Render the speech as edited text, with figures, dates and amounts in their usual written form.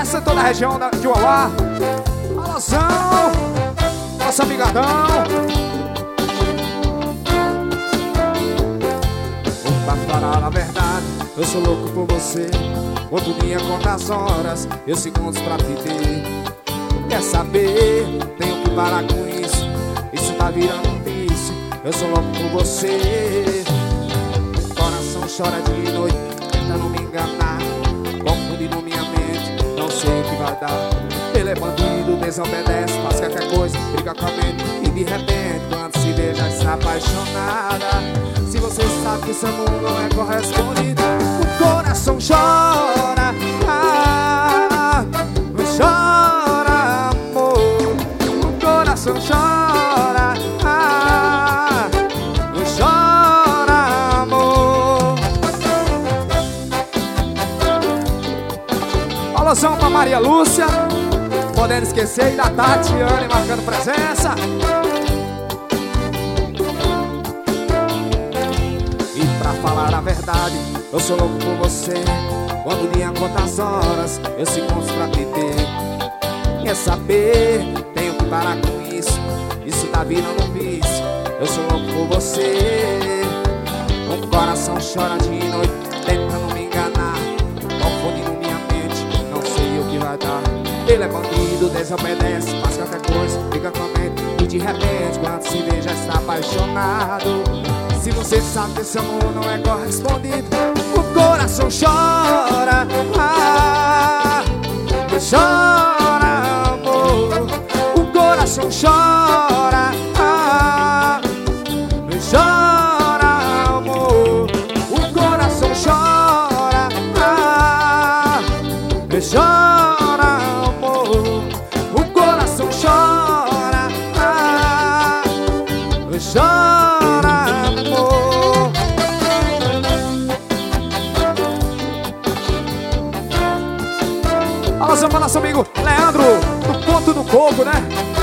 presença em toda a região de Uauá. Alusão, nosso amigadão. Pra falar a verdade, eu sou louco por você. Outro dia conta as horas, eu segundos pra te ter. Quer saber? Tenho que parar com isso. Isso tá virando um vício. Eu sou louco por você. O coração chora de noite, tentando me enganar, confundindo minha mente, não sei o que vai dar. Ele é bandido, desobedece, faz qualquer coisa, briga com a mente. E de repente, quando se vê, já está apaixonada. Se você sabe que seu mundo não é correspondido, o coração chora, chora, amor. O coração chora, chora, amor. Alusão pra Maria Lúcia, podendo esquecer, e da Tatiane marcando presença. E pra falar a verdade, eu sou louco por você. Quando o dia conta as horas, eu segundos pra te ter. Quer saber? Tenho que parar com isso. Isso tá virando um vício. Eu sou louco por você. O coração chora de noite, tentando me enganar, confundindo minha mente, não sei o que vai dar. Ele é bandido, desobedece, faz qualquer coisa, fica com a mente. E de repente, quando se vê, já está apaixonado. Se você sabe que seu amor não é correspondido, o coração chora, chora, amor. O coração chora, chora, amor. O coração chora, chora, amor. O coração chora, chora, amor. Alusão para nosso amigo Leandro, do Ponto do Coco, né?